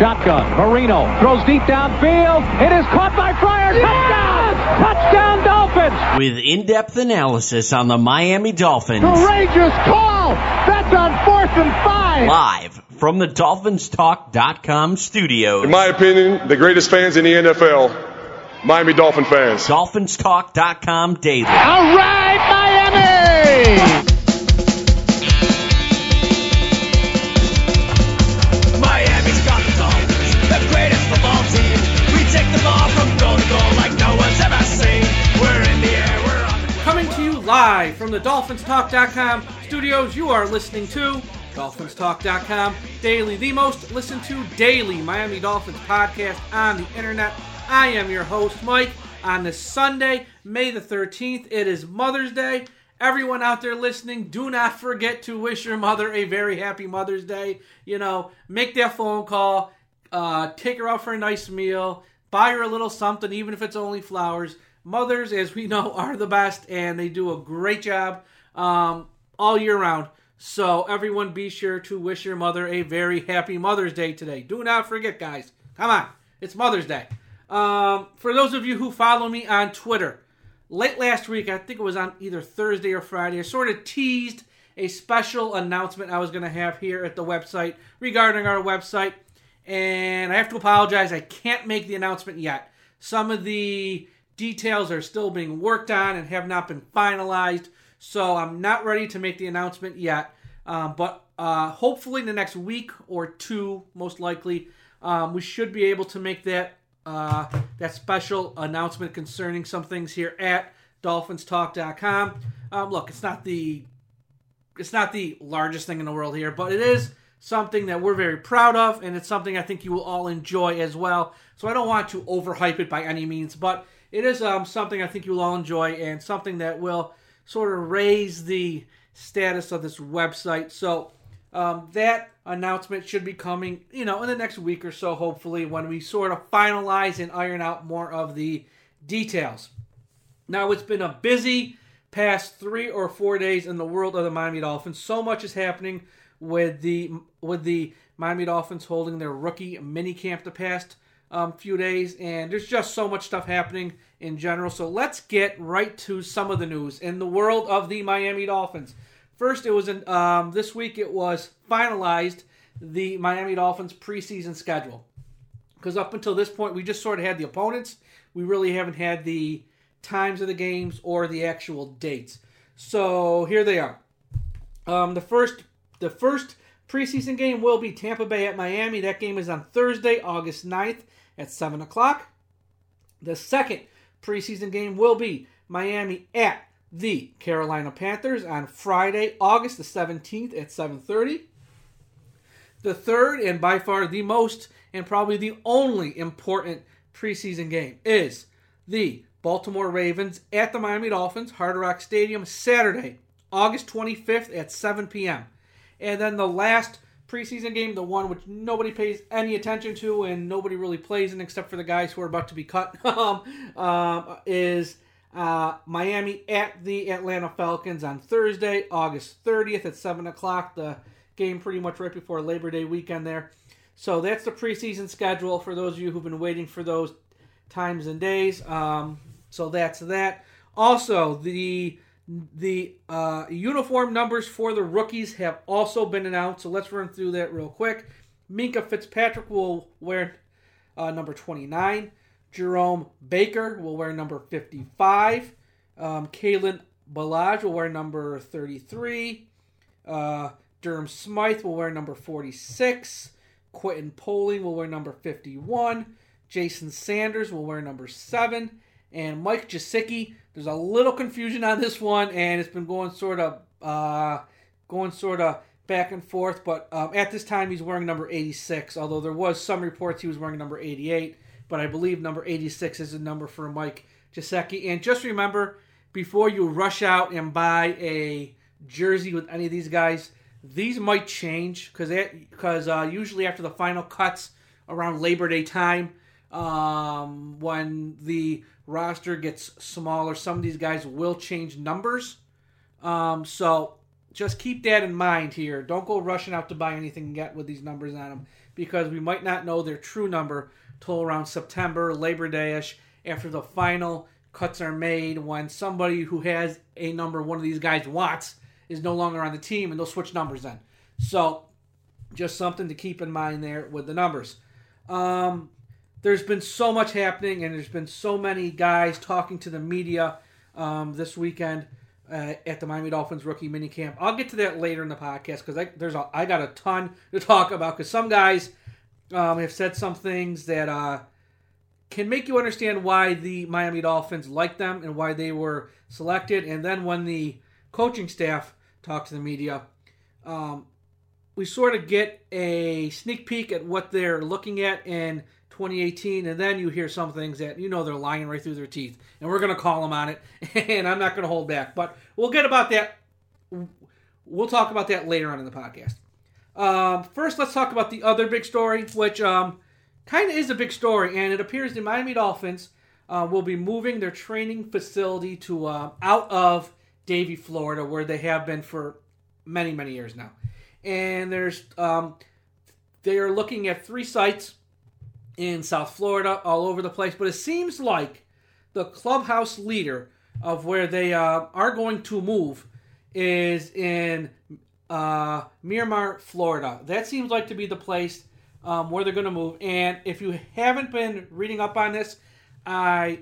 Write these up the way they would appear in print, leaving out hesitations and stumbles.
Shotgun. Marino throws deep downfield. It is caught by Fryer. Touchdown! Touchdown Dolphins! With in-depth analysis on the Miami Dolphins. Courageous call! That's on 4th and 5! Live from the DolphinsTalk.com studios. In my opinion, the greatest fans in the NFL, Miami Dolphin fans. DolphinsTalk.com daily. All right, Miami! Miami's got the Dolphins, the greatest football team. We take the ball from goal to goal like no one's ever seen. We're in the air, we're on the ground. Coming to you live from the DolphinsTalk.com studios, you are listening to DolphinsTalk.com daily, the most listened to daily Miami Dolphins podcast on the internet. I am your host, Mike. On this Sunday, May the 13th, it is Mother's Day. Everyone out there listening, do not forget to wish your mother a very happy Mother's Day. You know, make that phone call, take her out for a nice meal, buy her a little something, even if it's only flowers. Mothers, as we know, are the best, and they do a great job all year round. So everyone be sure to wish your mother a very happy Mother's Day today. Do not forget, guys. Come on. It's Mother's Day. For those of you who follow me on Twitter, late last week, I think it was on either Thursday or Friday, I sort of teased a special announcement I was going to have here at the website regarding our website. And I have to apologize, I can't make the announcement yet. Some of the details are still being worked on and have not been finalized. So I'm not ready to make the announcement yet. But hopefully in the next week or two, most likely, we should be able to make that special announcement concerning some things here at DolphinsTalk.com. Look, it's not the largest thing in the world here, but it is something that we're very proud of, and it's something I think you will all enjoy as well. So I don't want to overhype it by any means, but it is something I think you will all enjoy and something that will sort of raise the status of this website. So that announcement should be coming, in the next week or so, hopefully, when we sort of finalize and iron out more of the details. Now, it's been a busy past 3 or 4 days in the world of the Miami Dolphins. So much is happening with the Miami Dolphins holding their rookie minicamp the past few days, and there's just so much stuff happening in general. So let's get right to some of the news in the world of the Miami Dolphins. First, it was this week it was finalized, the Miami Dolphins preseason schedule. Because up until this point, we just sort of had the opponents. We really haven't had the times of the games or the actual dates. So here they are. The first preseason game will be Tampa Bay at Miami. That game is on Thursday, August 9th at 7 o'clock. The second preseason game will be Miami at the Carolina Panthers on Friday, August the 17th at 7:30. The third, and by far the most, and probably the only important preseason game, is the Baltimore Ravens at the Miami Dolphins, Hard Rock Stadium, Saturday, August 25th at 7 p.m. And then the last preseason game, the one which nobody pays any attention to and nobody really plays in except for the guys who are about to be cut, is Miami at the Atlanta Falcons on Thursday, August 30th at 7 o'clock. The game pretty much right before Labor Day weekend there. So that's the preseason schedule for those of you who've been waiting for those times and days. So that's that. Also, the uniform numbers for the rookies have also been announced. So let's run through that real quick. Minkah Fitzpatrick will wear number 29. Jerome Baker will wear number 55. Kalen Ballage will wear number 33. Durham Smythe will wear number 46. Quentin Poling will wear number 51. Jason Sanders will wear number 7. And Mike Gesicki, there's a little confusion on this one, and it's been going sort of back and forth. But at this time, he's wearing number 86, although there was some reports he was wearing number 88. But I believe number 86 is the number for Mike Gesicki. And just remember, before you rush out and buy a jersey with any of these guys, these might change because usually after the final cuts around Labor Day time, when the roster gets smaller, some of these guys will change numbers. So just keep that in mind here. Don't go rushing out to buy anything yet with these numbers on them, because we might not know their true number till around September, Labor Day-ish, after the final cuts are made, when somebody who has a number one of these guys wants is no longer on the team, and they'll switch numbers then. So just something to keep in mind there with the numbers. There's been so much happening, and there's been so many guys talking to the media this weekend at the Miami Dolphins rookie minicamp. I'll get to that later in the podcast because I got a ton to talk about, because some guys have said some things that can make you understand why the Miami Dolphins like them and why they were selected. And then when the coaching staff talk to the media, we sort of get a sneak peek at what they're looking at in 2018, and then you hear some things that they're lying right through their teeth, and we're going to call them on it, and I'm not going to hold back. But we'll get about that. We'll talk about that later on in the podcast. First, let's talk about the other big story, which kind of is a big story, and it appears the Miami Dolphins will be moving their training facility to out of Davie, Florida, where they have been for many, many years now. And they are looking at 3 sites in South Florida, all over the place. But it seems like the clubhouse leader of where they are going to move is in Miramar, Florida. That seems like to be the place where they're going to move. And if you haven't been reading up on this, I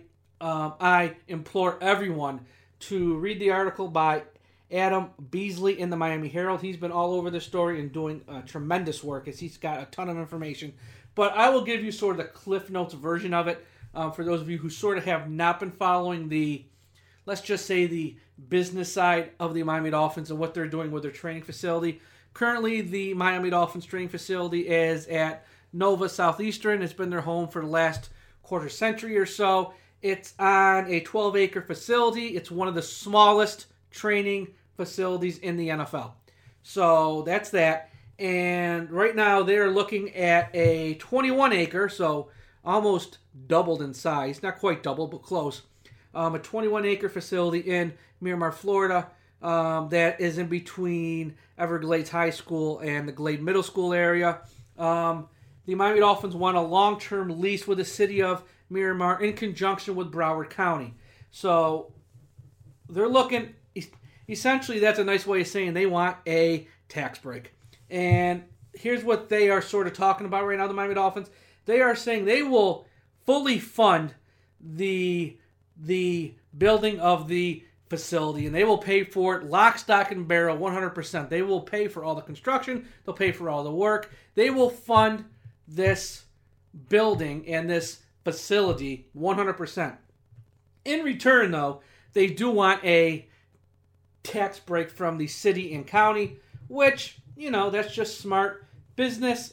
implore everyone to read the article by Adam Beasley in the Miami Herald. He's been all over the story and doing tremendous work, as he's got a ton of information. But I will give you sort of the Cliff Notes version of it for those of you who sort of have not been following the, let's just say, the business side of the Miami Dolphins and what they're doing with their training facility. Currently, the Miami Dolphins training facility is at Nova Southeastern. It's been their home for the last quarter century or so. It's on a 12-acre facility. It's one of the smallest training facilities in the NFL. So that's that. And right now they're looking at a 21-acre, so almost doubled in size. Not quite double, but close. A 21-acre facility in Miramar, Florida, that is in between Everglades High School and the Glade Middle School area. The Miami Dolphins want a long-term lease with the city of Miramar in conjunction with Broward County. So they're looking, essentially that's a nice way of saying they want a tax break. And here's what they are sort of talking about right now, the Miami Dolphins. They are saying they will fully fund the building of the facility, and they will pay for it lock, stock, and barrel 100%. They will pay for all the construction. They'll pay for all the work. They will fund this building and this facility 100%. In return, though, they do want a tax break from the city and county, which, that's just smart business.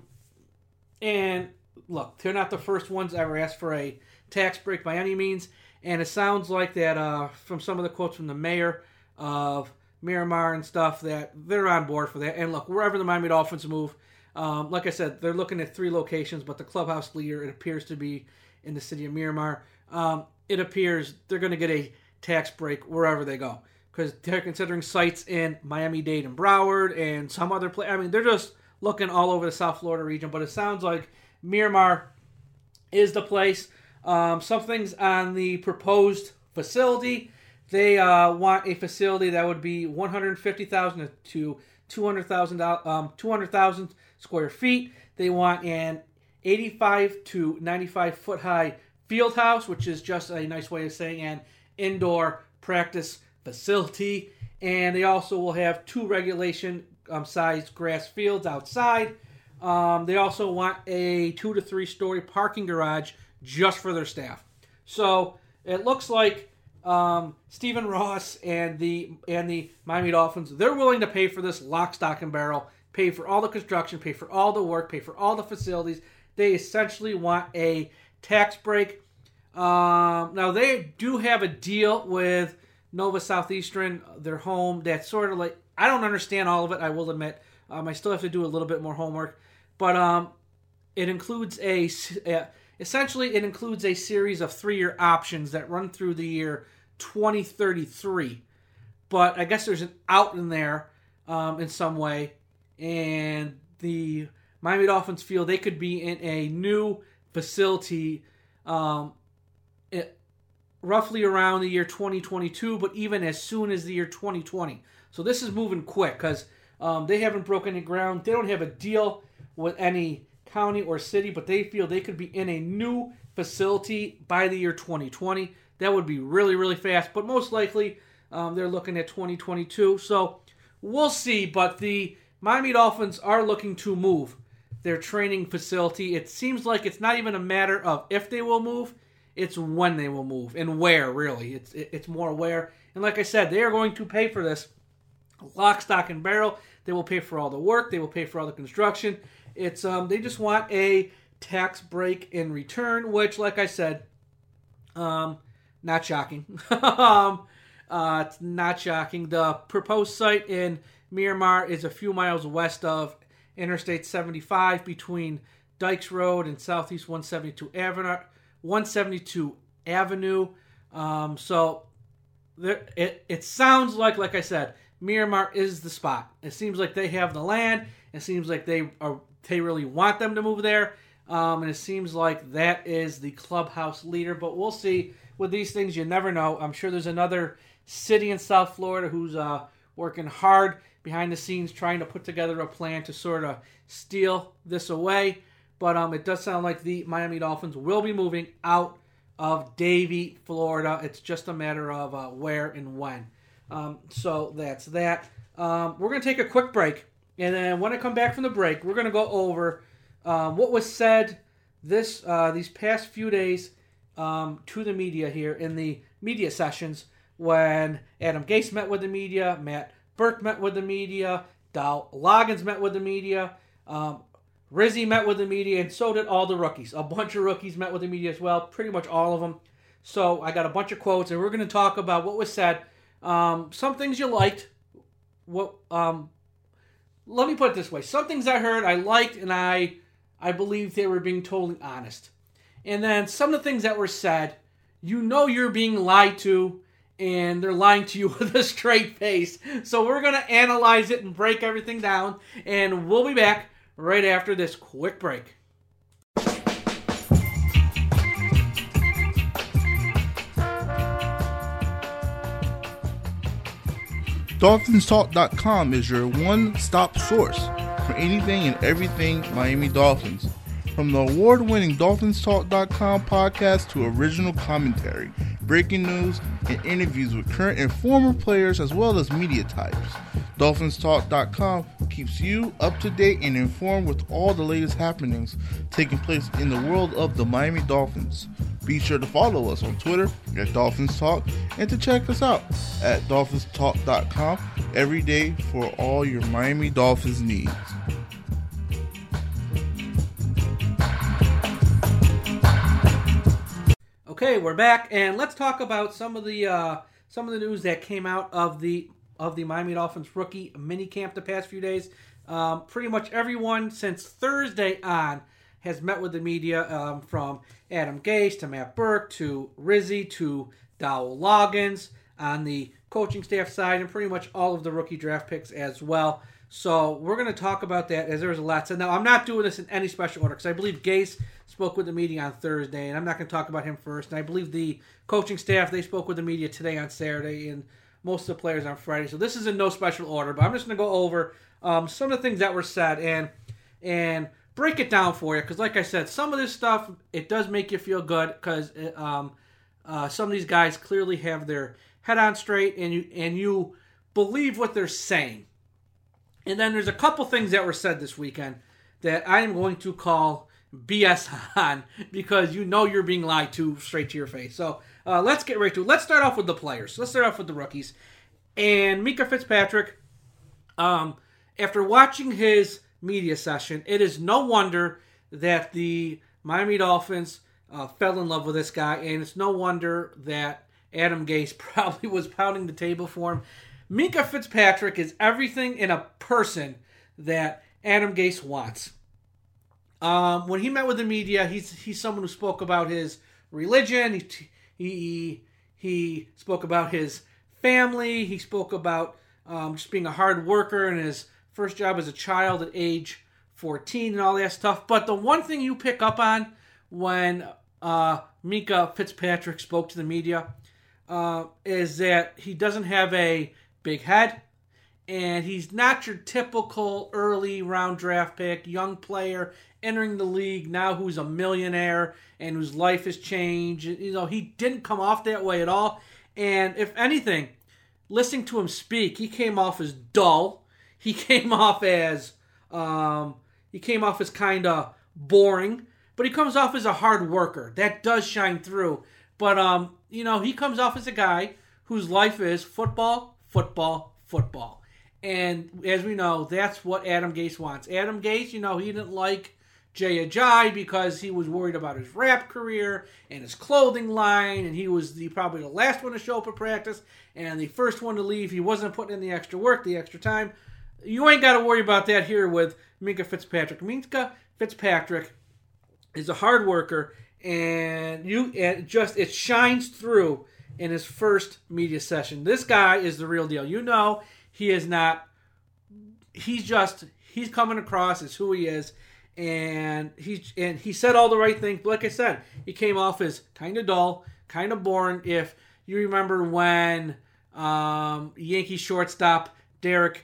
And look, they're not the first ones ever asked for a tax break by any means. And it sounds like that from some of the quotes from the mayor of Miramar and stuff, that they're on board for that. And look, wherever the Miami Dolphins move, like I said, they're looking at 3 locations, but the clubhouse leader, it appears to be in the city of Miramar. It appears they're going to get a tax break wherever they go, because they're considering sites in Miami-Dade and Broward and some other place. I mean, they're just looking all over the South Florida region, but it sounds like Miramar is the place. Some things on the proposed facility. They want a facility that would be 150,000 to 200,000 square feet. They want an 85 to 95 foot high field house, which is just a nice way of saying an indoor practice facility. And they also will have 2 regulation sized grass fields outside. They also want a 2 to 3 story parking garage just for their staff. So it looks like Stephen Ross and the Miami Dolphins, they're willing to pay for this lock, stock, and barrel, pay for all the construction, pay for all the work, pay for all the facilities. They essentially want a tax break. Now, they do have a deal with Nova Southeastern, their home, that's sort of like, I don't understand all of it, I will admit. I still have to do a little bit more homework. But it includes essentially it includes a series of 3-year options that run through the year 2033. But I guess there's an out in there in some way. And the Miami Dolphins feel they could be in a new facility roughly around the year 2022, but even as soon as the year 2020. So this is moving quick because they haven't broken any ground. They don't have a deal with any county or city, but they feel they could be in a new facility by the year 2020. That would be really, really fast, but most likely they're looking at 2022. So we'll see, but the Miami Dolphins are looking to move their training facility. It seems like it's not even a matter of if they will move, it's when they will move and where, really. It's more where. And like I said, they are going to pay for this lock, stock, and barrel. They will pay for all the work. They will pay for all the construction. It's they just want a tax break in return, which, like I said, not shocking. It's not shocking. The proposed site in Miramar is a few miles west of Interstate 75 between Dykes Road and Southeast 172 Avenue. So it sounds like I said, Miramar is the spot. It seems like they have the land. It seems like they really want them to move there. And it seems like that is the clubhouse leader. But we'll see. With these things, you never know. I'm sure there's another city in South Florida who's working hard behind the scenes trying to put together a plan to sort of steal this away. But it does sound like the Miami Dolphins will be moving out of Davie, Florida. It's just a matter of where and when. So that's that. We're going to take a quick break. And then when I come back from the break, we're going to go over what was said these past few days to the media here in the media sessions when Adam Gase met with the media, Matt Burke met with the media, Dow Loggins met with the media, Rizzy met with the media, and so did all the rookies. A bunch of rookies met with the media as well, pretty much all of them. So I got a bunch of quotes, and we're going to talk about what was said. Some things you liked. Let me put it this way. Some things I heard I liked, and I believe they were being totally honest. And then some of the things that were said, you know you're being lied to, and they're lying to you with a straight face. So we're going to analyze it and break everything down, and we'll be back right after this quick break. DolphinsTalk.com is your one-stop source for anything and everything Miami Dolphins. From the award-winning DolphinsTalk.com podcast to original commentary, breaking news, and interviews with current and former players as well as media types. DolphinsTalk.com keeps you up to date and informed with all the latest happenings taking place in the world of the Miami Dolphins. Be sure to follow us on Twitter at Dolphins Talk and to check us out at DolphinsTalk.com every day for all your Miami Dolphins needs. Okay, we're back, and let's talk about some of the news that came out of the Miami Dolphins rookie minicamp the past few days. Pretty much everyone since Thursday on has met with the media, from Adam Gase to Matt Burke to Rizzy to Dow Loggins on the coaching staff side, and pretty much all of the rookie draft picks as well. So we're going to talk about that as there's a lot said. Now, I'm not doing this in any special order because I believe Gase spoke with the media on Thursday, and I'm not going to talk about him first. And I believe the coaching staff, they spoke with the media today on Saturday, and most of the players on Friday. So this is in no special order, but I'm just going to go over some of the things that were said and break it down for you. Because like I said, some of this stuff, it does make you feel good because some of these guys clearly have their head on straight, and you believe what they're saying. And then there's a couple things that were said this weekend that I am going to call BS on because you know you're being lied to straight to your face. So let's get right to it. Let's start off with the players. Let's start off with the rookies. And Minkah Fitzpatrick, after watching his media session, it is no wonder that the Miami Dolphins fell in love with this guy, and it's no wonder that Adam Gase probably was pounding the table for him. Minkah Fitzpatrick is everything in a person that Adam Gase wants. When he met with the media, he's someone who spoke about his religion. He spoke about his family. He spoke about just being a hard worker and his first job as a child at age 14 and all that stuff. But the one thing you pick up on when Minkah Fitzpatrick spoke to the media is that he doesn't have a big head, and he's not your typical early round draft pick, young player entering the league now who's a millionaire and whose life has changed. He didn't come off that way at all. And if anything, listening to him speak, he came off as dull. He came off as kind of boring, but he comes off as a hard worker. That does shine through. But he comes off as a guy whose life is football, football, football. And as we know, that's what Adam Gase wants. Adam Gase, he didn't like Jay Ajayi because he was worried about his rap career and his clothing line, and he was probably the last one to show up at practice and the first one to leave. He wasn't putting in the extra work, the extra time. You ain't got to worry about that here with Minkah Fitzpatrick. Minkah Fitzpatrick is a hard worker, and it shines through in his first media session. This guy is the real deal. He is not. He's coming across as who he is, and he said all the right things. But like I said, he came off as kind of dull, kind of boring. If you remember when Yankee shortstop Derek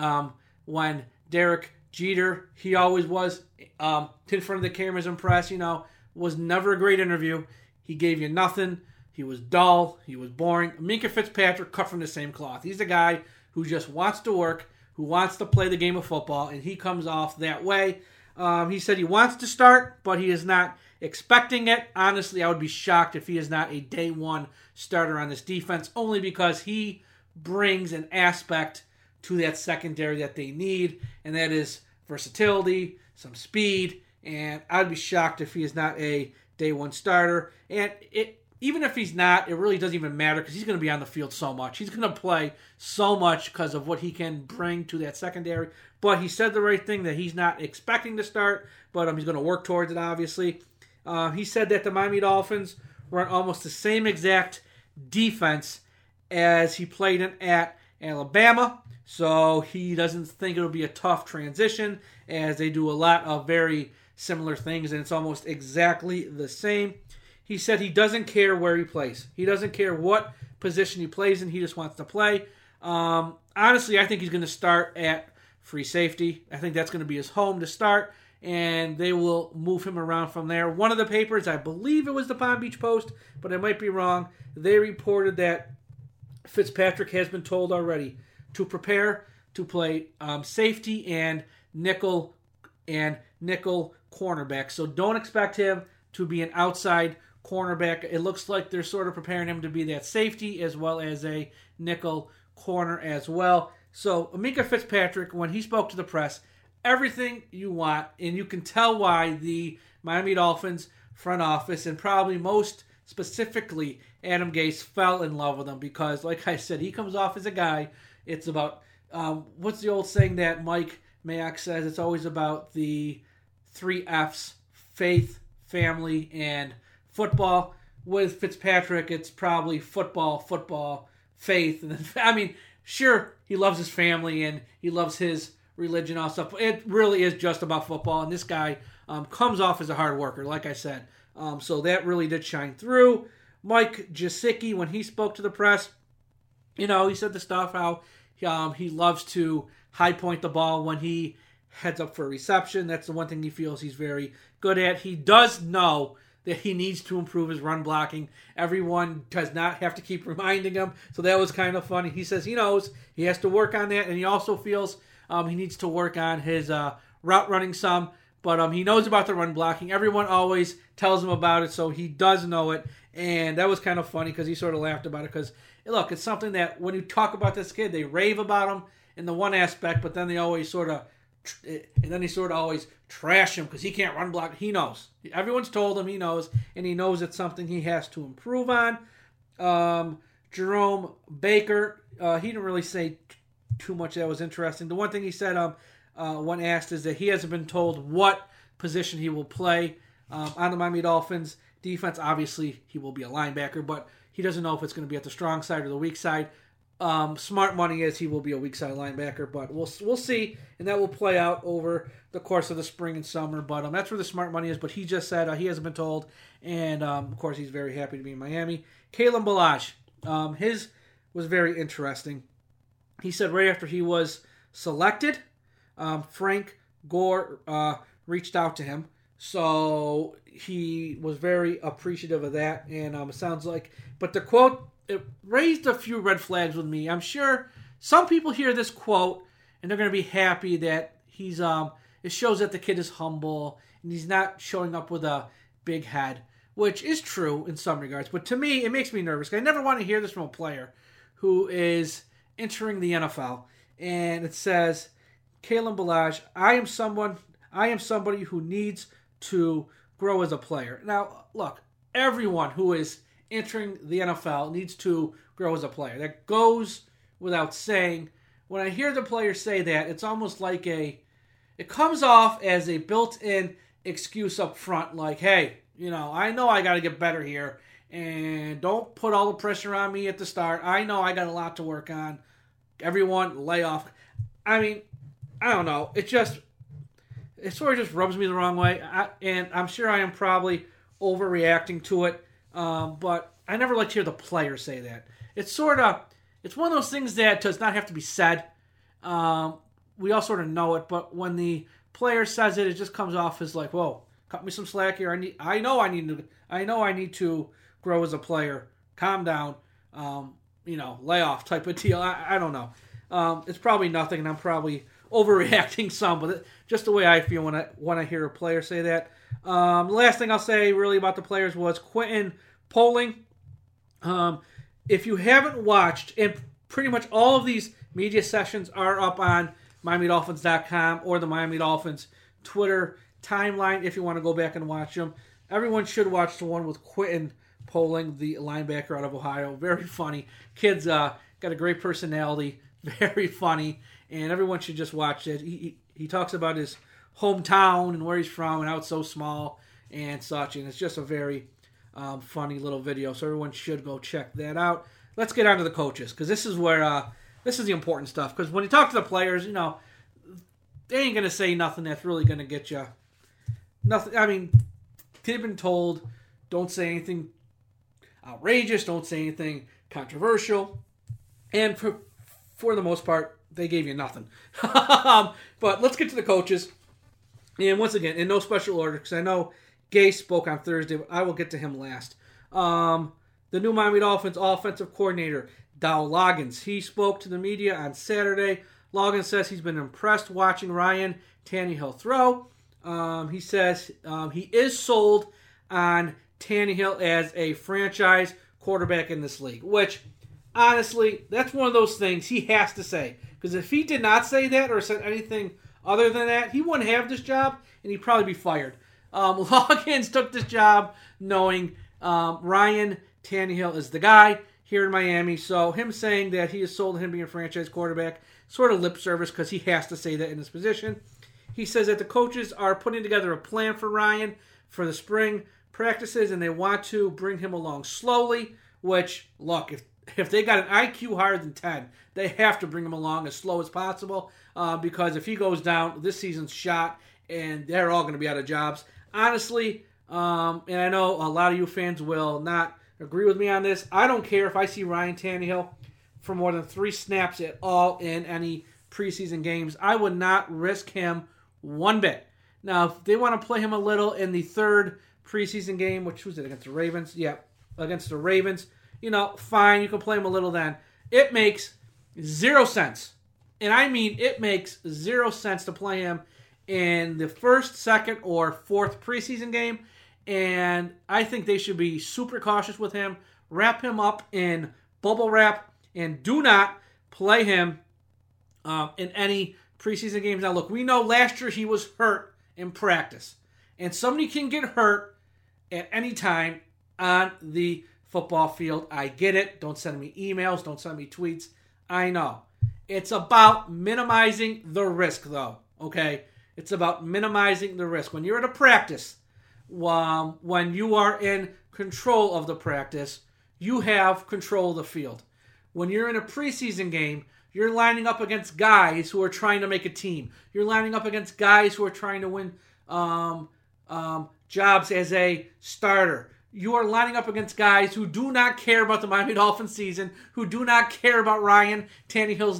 Jeter, he always was in front of the cameras and press, was never a great interview. He gave you nothing. He was dull. He was boring. Minkah Fitzpatrick cut from the same cloth. He's a guy who just wants to work, who wants to play the game of football, and he comes off that way. He said he wants to start, but he is not expecting it. Honestly, I would be shocked if he is not a day one starter on this defense, only because he brings an aspect to that secondary that they need, and that is versatility, some speed, and I'd be shocked if he is not a day one starter. And even if he's not, it really doesn't even matter because he's going to be on the field so much. He's going to play so much because of what he can bring to that secondary. But he said the right thing that he's not expecting to start, but he's going to work towards it, obviously. He said that the Miami Dolphins run almost the same exact defense as he played in at Alabama. So he doesn't think it'll be a tough transition, as they do a lot of very similar things, and it's almost exactly the same. He said he doesn't care where he plays. He doesn't care what position he plays in. He just wants to play. Honestly, I think he's going to start at free safety. I think that's going to be his home to start, and they will move him around from there. One of the papers, I believe it was the Palm Beach Post, but I might be wrong, they reported that Fitzpatrick has been told already to prepare to play safety and nickel cornerback. So don't expect him to be an outside cornerback. It looks like they're sort of preparing him to be that safety as well as a nickel corner as well. So Minkah Fitzpatrick, when he spoke to the press, everything you want, and you can tell why the Miami Dolphins front office, and probably most specifically Adam Gase, fell in love with him, because like I said, he comes off as a guy. It's about, what's the old saying that Mike Mayock says? It's always about the 3 F's: faith, family, and football. With Fitzpatrick, it's probably football, faith. And then, sure, he loves his family and he loves his religion and all stuff, but it really is just about football. And this guy comes off as a hard worker, like I said. So that really did shine through. Mike Gesicki, when he spoke to the press, he said the stuff how he loves to high point the ball when he heads up for a reception. That's the one thing he feels he's very good at. He does know that he needs to improve his run blocking. Everyone does not have to keep reminding him. So that was kind of funny. He says he knows he has to work on that, and he also feels he needs to work on his route running some. But he knows about the run blocking. Everyone always tells him about it, so he does know it. And that was kind of funny because he sort of laughed about it. Because, look, it's something that when you talk about this kid, they rave about him in the one aspect, but then they always always trash him because he can't run block. He knows. Everyone's told him he knows, and he knows it's something he has to improve on. Jerome Baker, he didn't really say too much that was interesting. The one thing he said when asked is that he hasn't been told what position he will play on the Miami Dolphins defense. Obviously, he will be a linebacker, but he doesn't know if it's going to be at the strong side or the weak side. Smart money is he will be a weak side linebacker, but we'll see, and that will play out over the course of the spring and summer. But that's where the smart money is. But he just said he hasn't been told, and of course he's very happy to be in Miami. Kalen Ballage, his was very interesting. He said right after he was selected, Frank Gore reached out to him, so he was very appreciative of that. And it sounds like, but the quote, it raised a few red flags with me. I'm sure some people hear this quote and they're going to be happy that he's it shows that the kid is humble and he's not showing up with a big head, which is true in some regards. But to me, it makes me nervous. I never want to hear this from a player who is entering the NFL. And it says, Kalen Ballage, I am somebody who needs to grow as a player. Now, look, everyone who is entering the NFL needs to grow as a player. That goes without saying. When I hear the player say that, it's almost like it comes off as a built-in excuse up front, like, hey, I know I got to get better here, and don't put all the pressure on me at the start. I know I got a lot to work on. Everyone, lay off. I mean, I don't know. It sort of just rubs me the wrong way, and I'm sure I am probably overreacting to it. But I never like to hear the player say that. It's one of those things that does not have to be said. We all sort of know it, but when the player says it, it just comes off as like, whoa, cut me some slack here. I know I need to grow as a player. Calm down. Lay off type of deal. I don't know. It's probably nothing, and I'm probably overreacting some, but just the way I feel when I hear a player say that. The last thing I'll say really about the players was Quinton Poling. If you haven't watched, and pretty much all of these media sessions are up on MiamiDolphins.com or the Miami Dolphins Twitter timeline if you want to go back and watch them. Everyone should watch the one with Quinton Poling, the linebacker out of Ohio. Very funny. Kid's got a great personality. Very funny. And everyone should just watch it. He talks about his hometown and where he's from and how it's so small and such. And it's just a very funny little video. So everyone should go check that out. Let's get on to the coaches, because this is where this is the important stuff. Because when you talk to the players, they ain't going to say nothing that's really going to get you. Nothing. I mean, they've been told, don't say anything outrageous, don't say anything controversial. And for the most part, they gave you nothing. But let's get to the coaches. And once again, in no special order, because I know Gay spoke on Thursday, but I will get to him last. The new Miami Dolphins offensive coordinator, Dow Loggins, he spoke to the media on Saturday. Loggins says he's been impressed watching Ryan Tannehill throw. He says he is sold on Tannehill as a franchise quarterback in this league, which, honestly, that's one of those things he has to say. Because if he did not say that or said anything other than that, he wouldn't have this job, and he'd probably be fired. Loggins took this job knowing Ryan Tannehill is the guy here in Miami. So him saying that he is sold to him being a franchise quarterback, sort of lip service, because he has to say that in his position. He says that the coaches are putting together a plan for Ryan for the spring practices, and they want to bring him along slowly, which, look, if they got an IQ higher than 10, they have to bring him along as slow as possible, because if he goes down, this season's shot, and they're all going to be out of jobs. Honestly, and I know a lot of you fans will not agree with me on this, I don't care if I see Ryan Tannehill for more than 3 snaps at all in any preseason games. I would not risk him one bit. Now, if they want to play him a little in the 3rd preseason game, which was it, against the Ravens? Yeah, against the Ravens. Fine, you can play him a little then. It makes 0 sense. And I mean, it makes 0 sense to play him in the 1st, 2nd, or 4th preseason game. And I think they should be super cautious with him. Wrap him up in bubble wrap. And do not play him in any preseason games. Now, look, we know last year he was hurt in practice. And somebody can get hurt at any time on the football field. I get it. Don't send me emails. Don't send me tweets. I know. It's about minimizing the risk, though. Okay? It's about minimizing the risk. When you're at a practice, when you are in control of the practice, you have control of the field. When you're in a preseason game, you're lining up against guys who are trying to make a team. You're lining up against guys who are trying to win jobs as a starter. You are lining up against guys who do not care about the Miami Dolphins season, who do not care about Ryan Tannehill's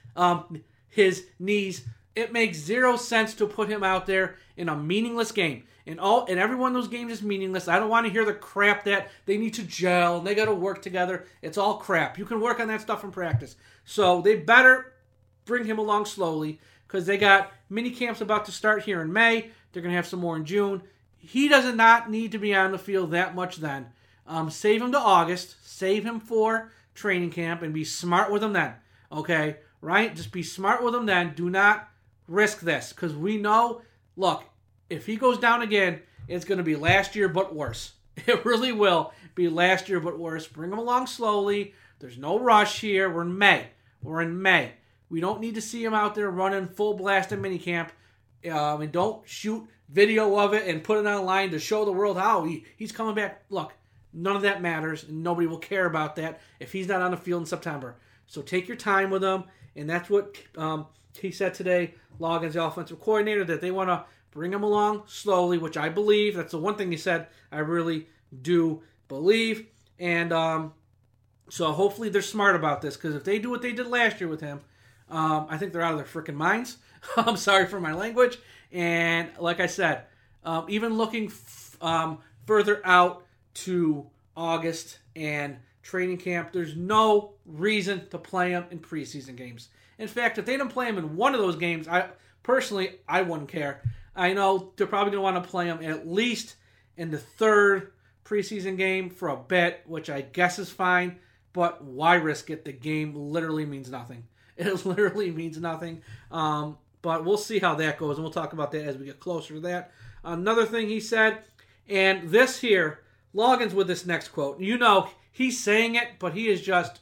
his knees. It makes zero sense to put him out there in a meaningless game. And every one of those games is meaningless. I don't want to hear the crap that they need to gel and they got to work together. It's all crap. You can work on that stuff in practice. So they better bring him along slowly because they got mini camps about to start here in May. They're going to have some more in June. He does not need to be on the field that much then. Save him to August. Save him for training camp and be smart with him then. Okay? Right? Just be smart with him then. Do not risk this because we know, look, if he goes down again, it's going to be last year but worse. It really will be last year but worse. Bring him along slowly. There's no rush here. We're in May. We don't need to see him out there running full blast in minicamp. And don't shoot video of it and put it online to show the world how he's coming back. Look, none of that matters, and nobody will care about that if he's not on the field in September. So take your time with him, and that's what he said today, Loggins, the offensive coordinator, that they want to bring him along slowly, which I believe. That's the one thing he said I really do believe. And so hopefully they're smart about this, because if they do what they did last year with him, I think they're out of their freaking minds. I'm sorry for my language. And like I said, even looking further out to August and training camp, there's no reason to play him in preseason games. In fact, if they don't play him in one of those games, I wouldn't care. I know they're probably going to want to play him at least in the third preseason game for a bit, which I guess is fine. But why risk it? The game literally means nothing. It literally means nothing. But we'll see how that goes, and we'll talk about that as we get closer to that. Another thing he said, and this here, Loggins with this next quote. You know, he's saying it, but he is just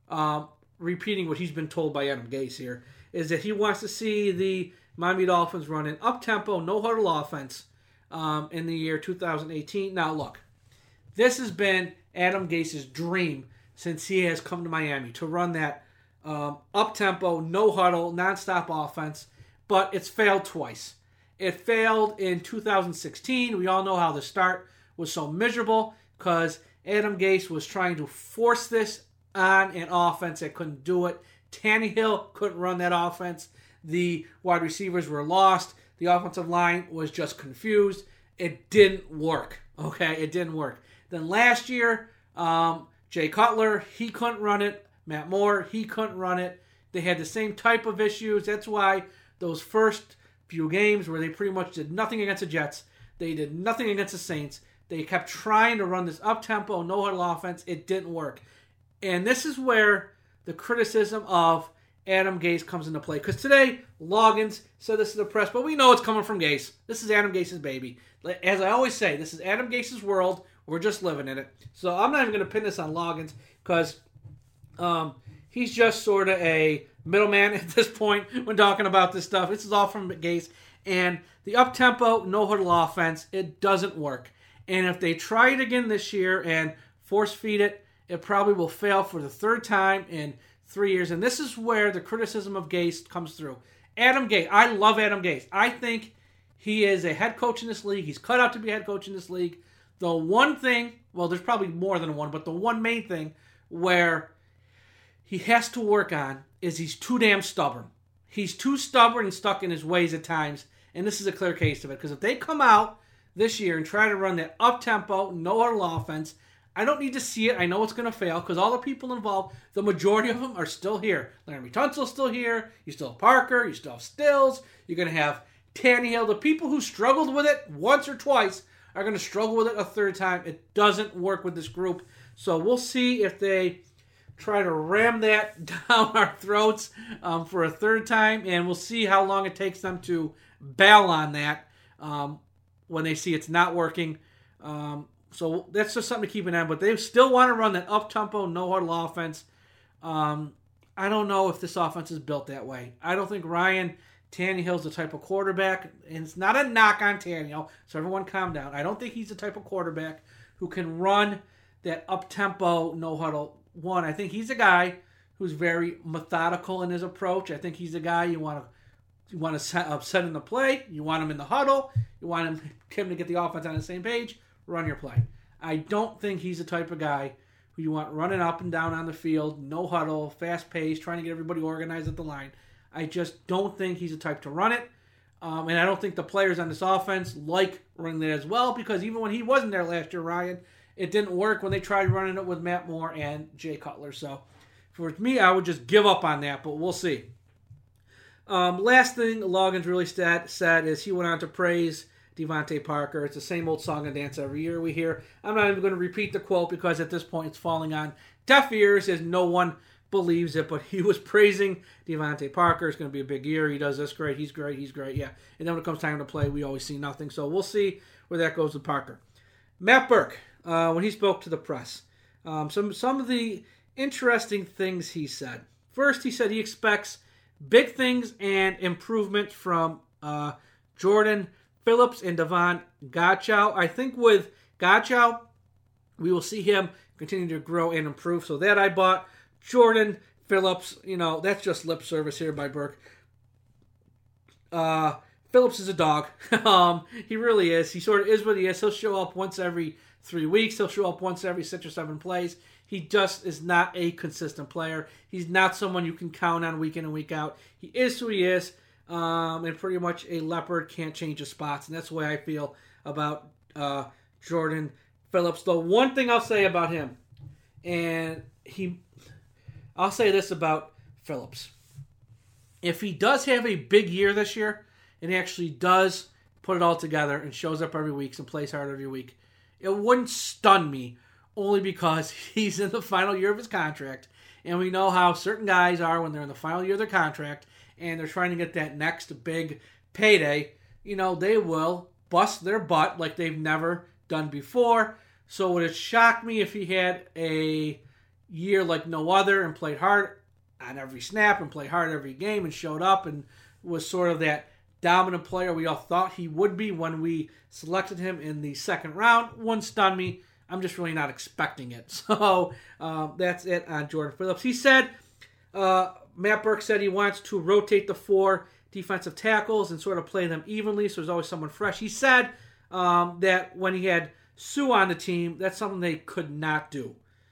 repeating what he's been told by Adam Gase here, is that he wants to see the Miami Dolphins run an up-tempo, no-huddle offense in the year 2018. Now, look, this has been Adam Gase's dream since he has come to Miami, to run that up-tempo, no-huddle, nonstop offense, but it's failed twice. It failed in 2016. We all know how the start was so miserable because Adam Gase was trying to force this on an offense that couldn't do it. Tannehill couldn't run that offense. The wide receivers were lost. The offensive line was just confused. It didn't work. Okay, it didn't work. Then last year, Jay Cutler, he couldn't run it. Matt Moore, he couldn't run it. They had the same type of issues. That's why those first few games where they pretty much did nothing against the Jets, they did nothing against the Saints, they kept trying to run this up-tempo, no-huddle offense. It didn't work. And this is where the criticism of Adam Gase comes into play. Because today, Loggins said this to the press, but we know it's coming from Gase. This is Adam Gase's baby. As I always say, this is Adam Gase's world. We're just living in it. So I'm not even going to pin this on Loggins because he's just sort of a middleman at this point when talking about this stuff. This is all from Gase. And the up-tempo, no-huddle offense, it doesn't work. And if they try it again this year and force-feed it, it probably will fail for the third time in 3 years. And this is where the criticism of Gase comes through. Adam Gase. I love Adam Gase. I think he is a head coach in this league. He's cut out to be a head coach in this league. The one thing, well, there's probably more than one, but the one main thing where he has to work on is he's too damn stubborn. He's too stubborn and stuck in his ways at times, and this is a clear case of it. Because if they come out this year and try to run that up-tempo, no-huddle offense, I don't need to see it. I know it's going to fail because all the people involved, the majority of them are still here. Laremy Tunsil's still here. You still have Parker. You still have Stills. You're going to have Tannehill. The people who struggled with it once or twice are going to struggle with it a third time. It doesn't work with this group. So we'll see if they try to ram that down our throats for a third time, and we'll see how long it takes them to bail on that when they see it's not working. So that's just something to keep an eye on. But they still want to run that up-tempo, no-huddle offense. I don't know if this offense is built that way. I don't think Ryan Tannehill's the type of quarterback, and it's not a knock on Tannehill, so everyone calm down. I don't think he's the type of quarterback who can run that up-tempo, no-huddle one. I think he's a guy who's very methodical in his approach. I think he's the guy you want to set in the play. You want him in the huddle. You want him to get the offense on the same page. Run your play. I don't think he's the type of guy who you want running up and down on the field, no huddle, fast pace, trying to get everybody organized at the line. I just don't think he's the type to run it. And I don't think the players on this offense like running it as well, because even when he wasn't there last year, Ryan, it didn't work when they tried running it with Matt Moore and Jay Cutler. So for me, I would just give up on that, but we'll see. Last thing Loggins really said is he went on to praise Devontae Parker. It's the same old song and dance every year we hear. I'm not even going to repeat the quote because at this point it's falling on deaf ears as no one believes it, but he was praising Devontae Parker. It's going to be a big year. He does this great. He's great. Yeah. And then when it comes time to play, we always see nothing. So we'll see where that goes with Parker. Matt Burke, when he spoke to the press, some of the interesting things he said. First, he said he expects big things and improvement from Jordan Phillips and Davon Godchaux. I think with Godchaux, we will see him continue to grow and improve. So that I bought. Jordan Phillips, that's just lip service here by Burke. Phillips is a dog. He really is. He sort of is what he is. He'll show up once every 3 weeks. He'll show up once every 6 or 7 plays. He just is not a consistent player. He's not someone you can count on week in and week out. He is who he is, and pretty much a leopard can't change his spots, and that's the way I feel about Jordan Phillips. The one thing I'll say about him, I'll say this about Phillips. If he does have a big year this year, and he actually does put it all together and shows up every week and plays hard every week, it wouldn't stun me, only because he's in the final year of his contract, and we know how certain guys are when they're in the final year of their contract and they're trying to get that next big payday. They will bust their butt like they've never done before. So would it shock me if he had a year like no other and played hard on every snap and played hard every game and showed up and was sort of that dominant player we all thought he would be when we selected him in the second round? Wouldn't stun me. I'm just really not expecting it. So that's it on Jordan Phillips. He said, Matt Burke said he wants to rotate the 4 defensive tackles and sort of play them evenly so there's always someone fresh. He said that when he had Sue on the team, that's something they could not do.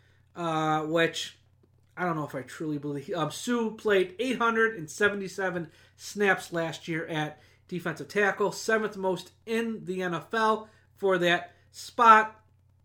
Which I don't know if I truly believe. Sue played 877 snaps last year at defensive tackle, 7th most in the NFL for that spot.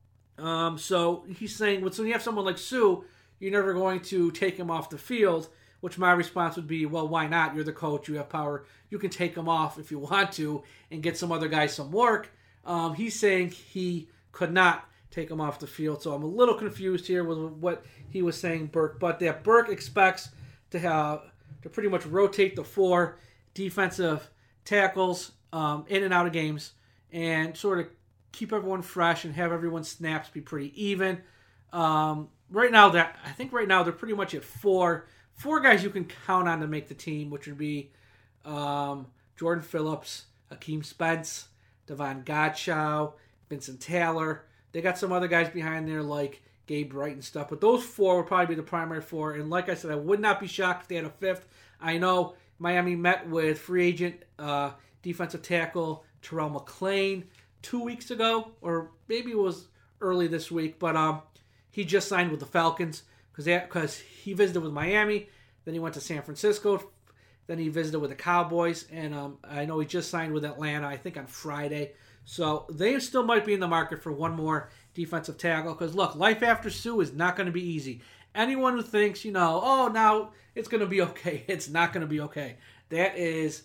So he's saying, when you have someone like Sue, you're never going to take him off the field, which my response would be, well, why not? You're the coach. You have power. You can take him off if you want to and get some other guys some work. He's saying he could not take him off the field. So I'm a little confused here with what he was saying, Burke. But that Burke expects to pretty much rotate the 4 defensive tackles in and out of games and sort of keep everyone fresh and have everyone's snaps be pretty even. Right now they're pretty much at 4 guys you can count on to make the team, which would be Jordan Phillips, Akeem Spence, Davon Godchaux, Vincent Taylor. They got some other guys behind there like Gabe Wright and stuff, but those 4 would probably be the primary 4. And like I said, I would not be shocked if they had a 5th. I know Miami met with free agent defensive tackle Terrell McClain 2 weeks ago, or maybe it was early this week, but he just signed with the Falcons because he visited with Miami, then he went to San Francisco, then he visited with the Cowboys, and I know he just signed with Atlanta, I think on Friday. So they still might be in the market for one more defensive tackle because, look, life after Sue is not going to be easy. Anyone who thinks, now it's going to be okay, it's not going to be okay. That is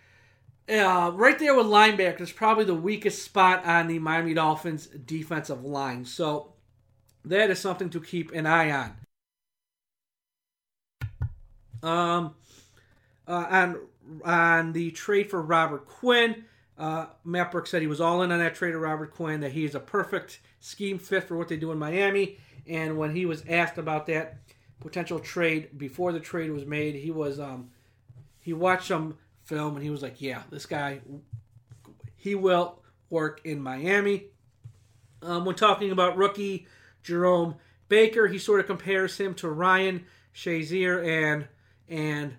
right there with linebackers, probably the weakest spot on the Miami Dolphins defensive line. So that is something to keep an eye on. On the trade for Robert Quinn, Matt Burke said he was all in on that trade of Robert Quinn, that he is a perfect scheme fit for what they do in Miami. And when he was asked about that potential trade before the trade was made, he watched some film and he was like, yeah, this guy, he will work in Miami. When talking about rookie Jerome Baker, he sort of compares him to Ryan Shazier and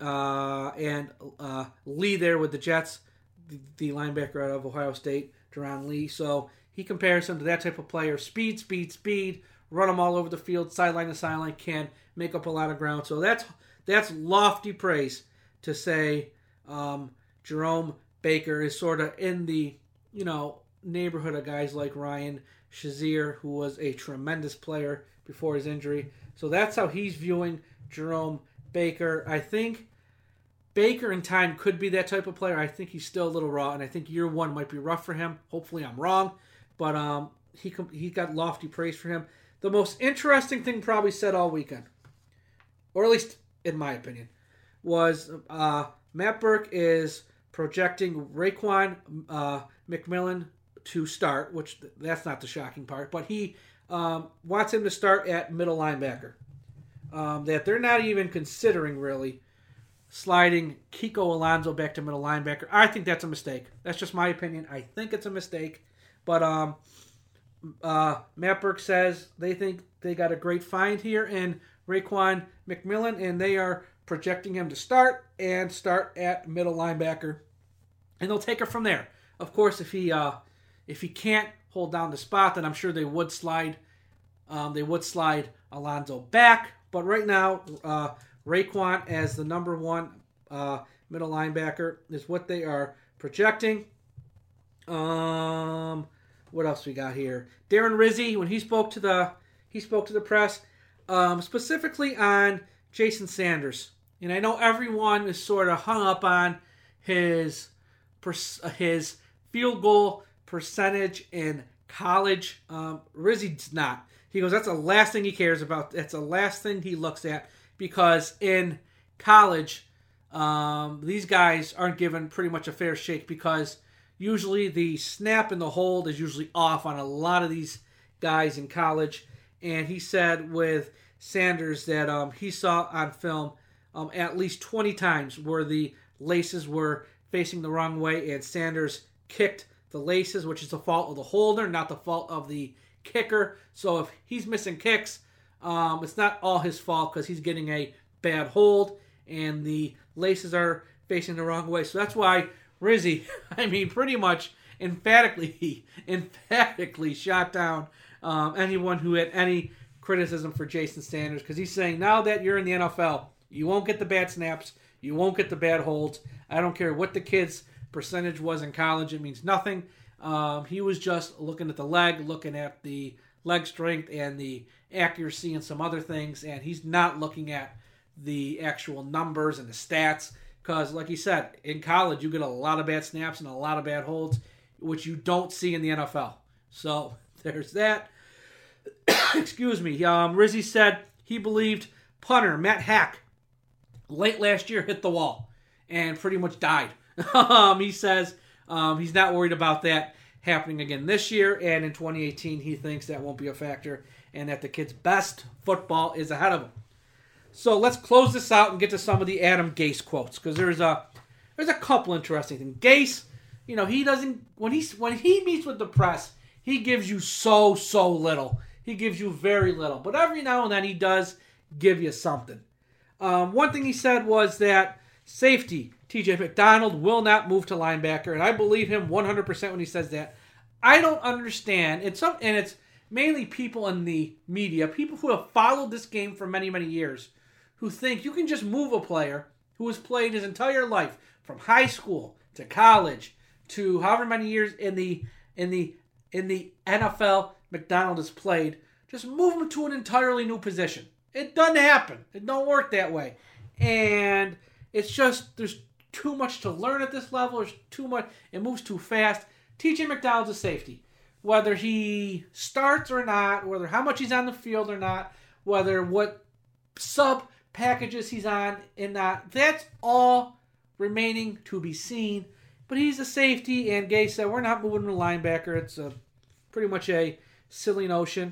Lee there with the Jets, the linebacker out of Ohio State, Deron Lee. So he compares him to that type of player. Speed, run him all over the field, sideline to sideline, can make up a lot of ground. So that's lofty praise to say Jerome Baker is sort of in the, neighborhood of guys like Ryan Shazier, who was a tremendous player before his injury. So that's how he's viewing Jerome Baker. I think Baker in time could be that type of player. I think he's still a little raw, and I think year one might be rough for him. Hopefully I'm wrong, but he got lofty praise for him. The most interesting thing probably said all weekend, or at least in my opinion, was Matt Burke is projecting Raekwon McMillan to start, which that's not the shocking part, but he wants him to start at middle linebacker. That they're not even considering really sliding Kiko Alonso back to middle linebacker. I think that's a mistake. That's just my opinion. I think it's a mistake. But Matt Burke says they think they got a great find here in Raekwon McMillan, and they are projecting him to start at middle linebacker, and they'll take it from there. Of course, if he can't hold down the spot, then I'm sure they would slide Alonso back. But right now, Raekwon as the number one middle linebacker is what they are projecting. What else we got here? Darren Rizzi, when he spoke to the press, specifically on Jason Sanders. And I know everyone is sort of hung up on his field goal percentage in college. Rizzi's not. He goes, that's the last thing he cares about. That's the last thing he looks at, because in college, these guys aren't given pretty much a fair shake, because usually the snap and the hold is usually off on a lot of these guys in college. And he said with Sanders that he saw on film at least 20 times where the laces were facing the wrong way, and Sanders kicked the laces, which is the fault of the holder, not the fault of the kicker. So if he's missing kicks, it's not all his fault, because he's getting a bad hold and the laces are facing the wrong way. So that's why Rizzi, pretty much emphatically shot down anyone who had any criticism for Jason Sanders, because he's saying now that you're in the NFL, you won't get the bad snaps, you won't get the bad holds. I don't care what the kid's percentage was in college, it means nothing. He was just looking at the leg, looking at the leg strength and the accuracy and some other things, and he's not looking at the actual numbers and the stats, because like he said, in college you get a lot of bad snaps and a lot of bad holds, which you don't see in the NFL. So there's that. Excuse me. Rizzi said he believed punter Matt Hack late last year hit the wall and pretty much died. He says he's not worried about that happening again this year, and in 2018 he thinks that won't be a factor, and that the kid's best football is ahead of him. So let's close this out and get to some of the Adam Gase quotes, because there's a couple interesting things. Gase, he doesn't, when he meets with the press, he gives you so little. He gives you very little, but every now and then he does give you something. One thing he said was that safety TJ McDonald will not move to linebacker, and I believe him 100% when he says that. I don't understand, and it's mainly people in the media, people who have followed this game for many, many years, who think you can just move a player who has played his entire life, from high school to college to however many years in the NFL McDonald has played, just move him to an entirely new position. It doesn't happen. It don't work that way. And it's just, there's too much to learn at this level. There's too much. It moves too fast. TJ McDonald's a safety. Whether he starts or not, whether how much he's on the field or not, whether what sub packages he's on and not, that's all remaining to be seen. But he's a safety, and Gase said we're not moving to linebacker. It's pretty much a silly notion.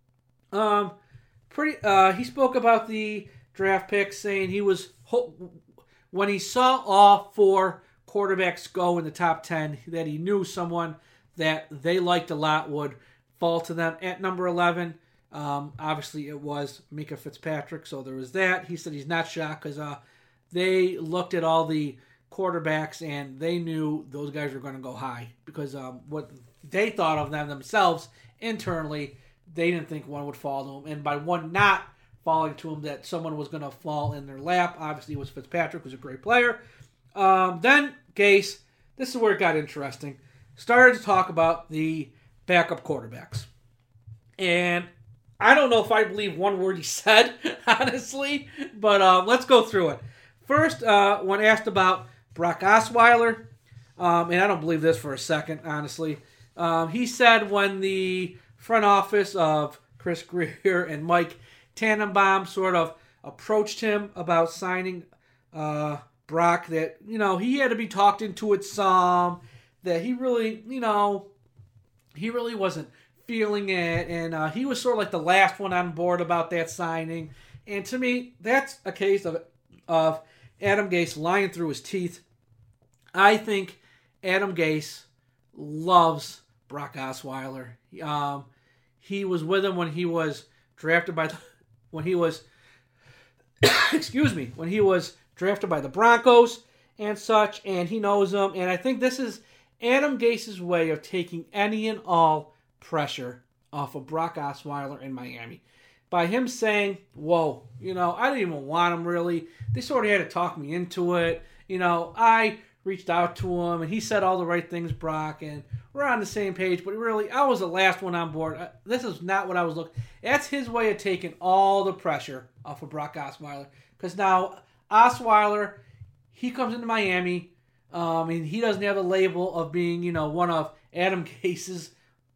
He spoke about the draft picks, saying he was when he saw all four quarterbacks go in the top 10, that he knew someone that they liked a lot would fall to them at number 11. Obviously, it was Mika Fitzpatrick, so there was that. He said he's not shocked because they looked at all the quarterbacks and they knew those guys were going to go high because what they thought of them themselves internally, they didn't think one would fall to him. And by one not falling to him, that someone was going to fall in their lap. Obviously, it was Fitzpatrick, who's a great player. Then Gase, this is where it got interesting, started to talk about the backup quarterbacks. And I don't know if I believe one word he said, honestly, but let's go through it. First, when asked about Brock Osweiler, and I don't believe this for a second, honestly, he said when the front office of Chris Grier and Mike Tannenbaum sort of approached him about signing Brock that, he had to be talked into it some, that he really, he really wasn't feeling it, and he was sort of like the last one on board about that signing. And to me, that's a case of Adam Gase lying through his teeth. I think Adam Gase loves Brock Osweiler. He was with him when he was drafted by when he was drafted by the Broncos and such, and he knows them. And I think this is Adam Gase's way of taking any and all pressure off of Brock Osweiler in Miami. By him saying, whoa, I didn't even want him really. They sort of had to talk me into it. I reached out to him, and he said all the right things, Brock, and we're on the same page. But really, I was the last one on board. This is not what I was looking. That's his way of taking all the pressure off of Brock Osweiler. Because now, Osweiler, he comes into Miami, and he doesn't have the label of being, one of Adam Gase's,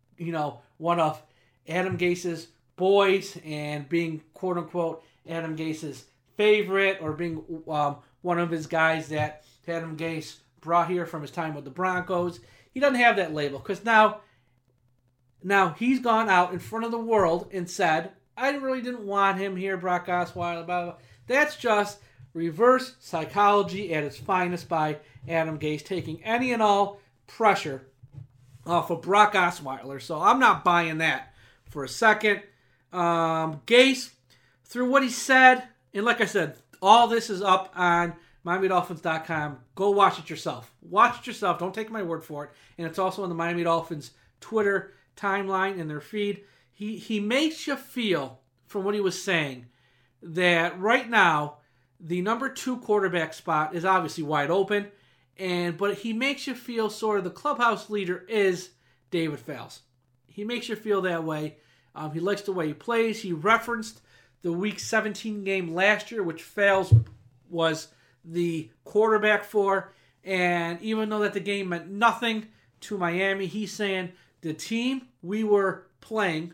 boys and being, quote unquote, Adam Gase's favorite, or being one of his guys that Adam Gase brought here from his time with the Broncos. He doesn't have that label because now he's gone out in front of the world and said, I really didn't want him here, Brock Osweiler, blah, blah, blah. That's just reverse psychology at its finest by Adam Gase, taking any and all pressure off of Brock Osweiler. So I'm not buying that for a second. Gase, through what he said, and like I said, all this is up on MiamiDolphins.com. Go watch it yourself. Watch it yourself. Don't take my word for it. And it's also on the Miami Dolphins Twitter timeline and their feed. He makes you feel, from what he was saying, that right now the number 2 quarterback spot is obviously wide open, but he makes you feel sort of the clubhouse leader is David Fales. He makes you feel that way. He likes the way he plays. He referenced the Week 17 game last year, which Fales was the quarterback for. And even though that the game meant nothing to Miami, he's saying the team we were playing,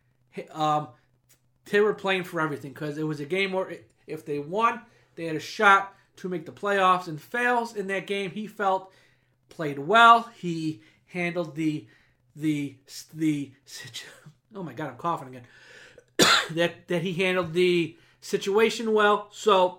they were playing for everything because it was a game where if they won, they had a shot to make the playoffs. And Fales in that game, he felt played well. He handled the oh my God, I'm coughing again. that he handled the situation well. So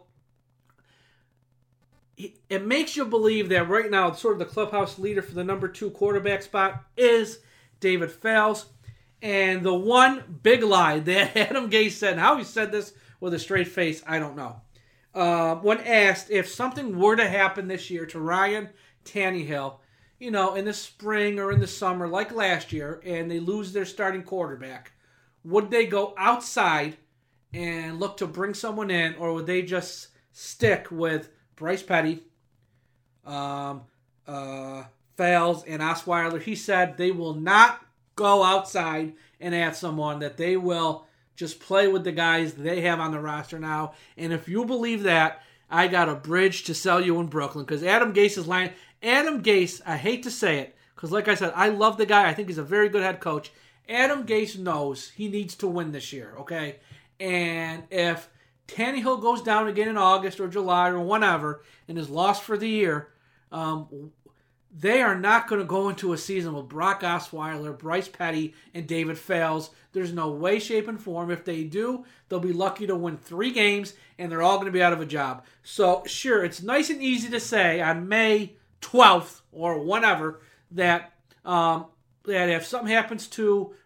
it makes you believe that right now, sort of the clubhouse leader for the number 2 quarterback spot is David Fales. And the one big lie that Adam Gase said, and how he said this with a straight face, I don't know. When asked if something were to happen this year to Ryan Tannehill, in the spring or in the summer like last year, and they lose their starting quarterback, would they go outside and look to bring someone in, or would they just stick with Bryce Petty, Fales, and Osweiler? He said they will not go outside and add someone, that they will just play with the guys they have on the roster now. And if you believe that, I got a bridge to sell you in Brooklyn, because Adam Gase is lying. Adam Gase, I hate to say it, because like I said, I love the guy. I think he's a very good head coach. Adam Gase knows he needs to win this year, okay? And if Tannehill goes down again in August or July or whenever and is lost for the year, they are not going to go into a season with Brock Osweiler, Bryce Petty, and David Fales. There's no way, shape, and form. If they do, they'll be lucky to win 3 games, and they're all going to be out of a job. So, sure, it's nice and easy to say on May 12th or whenever that if something happens to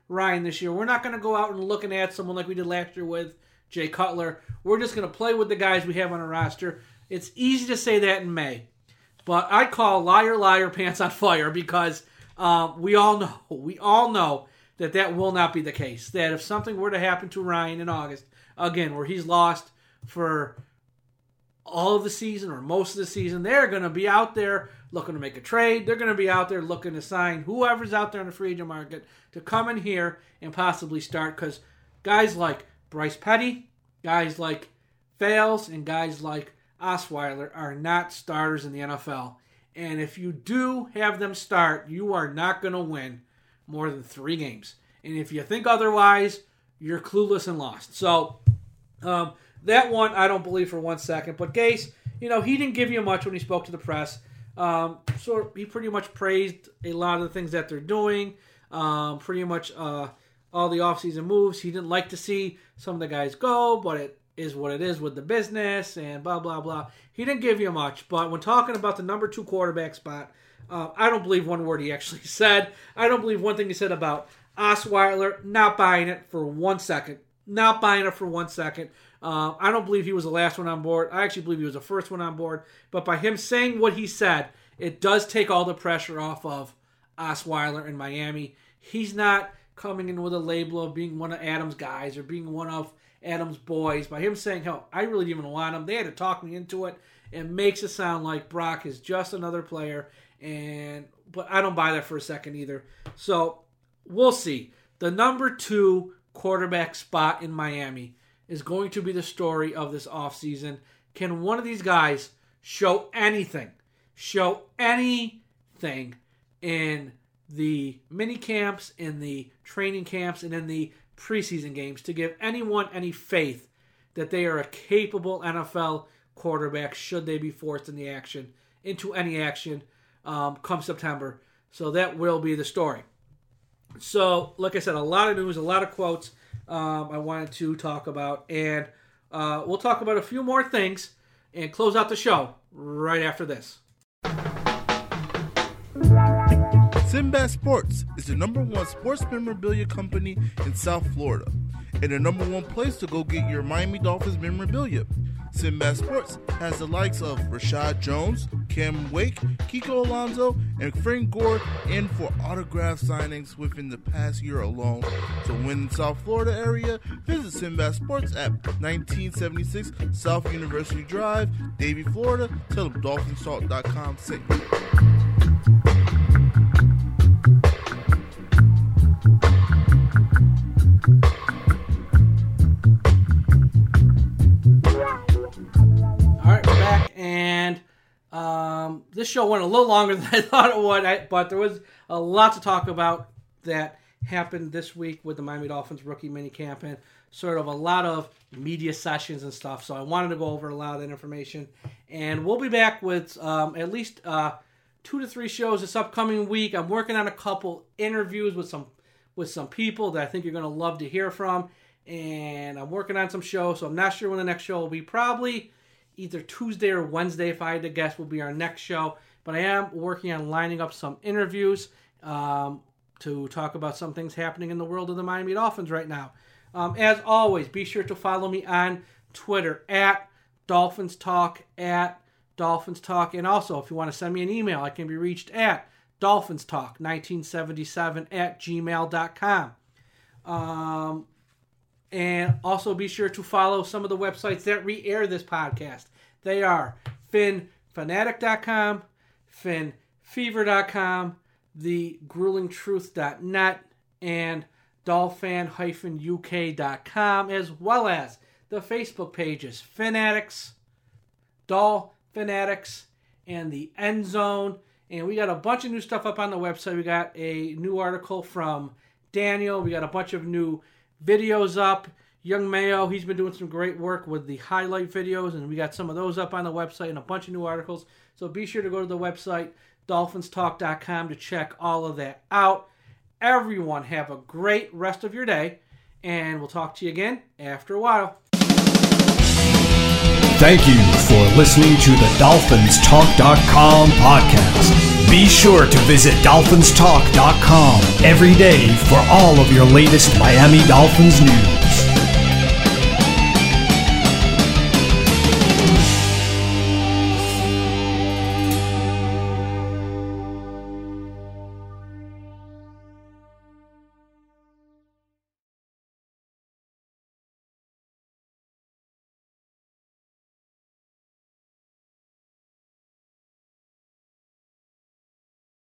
Ryan this year. We're not going to go out and looking at someone like we did last year with Jay Cutler. We're just going to play with the guys we have on our roster. It's easy to say that in May, but I call liar, liar, pants on fire because we all know that will not be the case. That if something were to happen to Ryan in August, again, where he's lost for all of the season or most of the season, they're going to be out there looking to make a trade. They're going to be out there looking to sign whoever's out there in the free agent market to come in here and possibly start, because guys like Bryce Petty, guys like Fales, and guys like Osweiler are not starters in the NFL. And if you do have them start, you are not going to win more than 3 games. And if you think otherwise, you're clueless and lost. So, that one, I don't believe for 1 second. But Gase, he didn't give you much when he spoke to the press. So he pretty much praised a lot of the things that they're doing. Pretty much all the offseason moves. He didn't like to see some of the guys go, but it is what it is with the business and blah, blah, blah. He didn't give you much. But when talking about the number 2 quarterback spot, I don't believe one word he actually said. I don't believe one thing he said about Osweiler. Not buying it for 1 second. Not buying it for 1 second. I don't believe he was the last one on board. I actually believe he was the first one on board. But by him saying what he said, it does take all the pressure off of Osweiler in Miami. He's not coming in with a label of being one of Adams' guys or being one of Adams' boys. By him saying, hell, I really didn't even want him. They had to talk me into it. It makes it sound like Brock is just another player. But I don't buy that for a second either. So we'll see. The number 2 quarterback spot in Miami is going to be the story of this offseason. Can one of these guys show anything in the mini camps, in the training camps, and in the preseason games to give anyone any faith that they are a capable NFL quarterback should they be forced into any action come September? So that will be the story. So, like I said, a lot of news, a lot of quotes I wanted to talk about. And we'll talk about a few more things and close out the show right after this. Sinbad Sports is the #1 sports memorabilia company in South Florida and the #1 place to go get your Miami Dolphins memorabilia. Sinbad Sports has the likes of Rashad Jones, Cam Wake, Kiko Alonso, and Frank Gore in for autograph signings within the past year alone. So when in the South Florida area, visit Sinbad Sports at 1976 South University Drive, Davie, Florida. Tell them DolphinsTalk.com sent you. This show went a little longer than I thought it would, but there was a lot to talk about that happened this week with the Miami Dolphins rookie minicamp and sort of a lot of media sessions and stuff. So I wanted to go over a lot of that information. And we'll be back with at least 2 to 3 shows this upcoming week. I'm working on a couple interviews with some people that I think you're going to love to hear from. And I'm working on some shows, so I'm not sure when the next show will be. Probably either Tuesday or Wednesday, if I had to guess, will be our next show. But I am working on lining up some interviews to talk about some things happening in the world of the Miami Dolphins right now. As always, be sure to follow me on Twitter at Dolphins Talk, And also, if you want to send me an email, I can be reached at dolphinstalk1977@gmail.com. And also be sure to follow some of the websites that re-air this podcast. They are FinFanatic.com, FinFever.com, TheGruelingTruth.net, and Dolphin-UK.com, as well as the Facebook pages Fanatics, Fanatics, and the End Zone. And we got a bunch of new stuff up on the website. We got a new article from Daniel. We got a bunch of new videos up. Young Mayo, he's been doing some great work with the highlight videos, and we got some of those up on the website and a bunch of new articles. So be sure to go to the website, DolphinsTalk.com, to check all of that out. Everyone have a great rest of your day, and we'll talk to you again after a while. Thank you for listening to the DolphinsTalk.com podcast. Be sure to visit DolphinsTalk.com every day for all of your latest Miami Dolphins news.